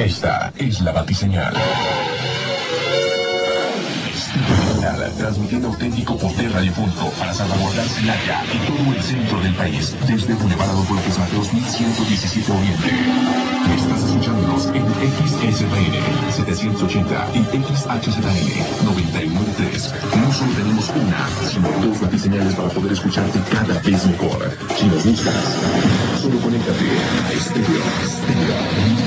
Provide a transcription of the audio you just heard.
Esta es la batiseñal. Transmitiendo auténtico por Radio Punto para salvaguardar Celaya y todo el centro del país, desde Boulevard Adolfo Mateos 1117 Oriente. Estás escuchándonos en XSPN 780 y XHZN 993. No solo tenemos una, sino dos batiseñales para poder escucharte cada vez mejor. Si nos buscas, solo conéctate a Estéreo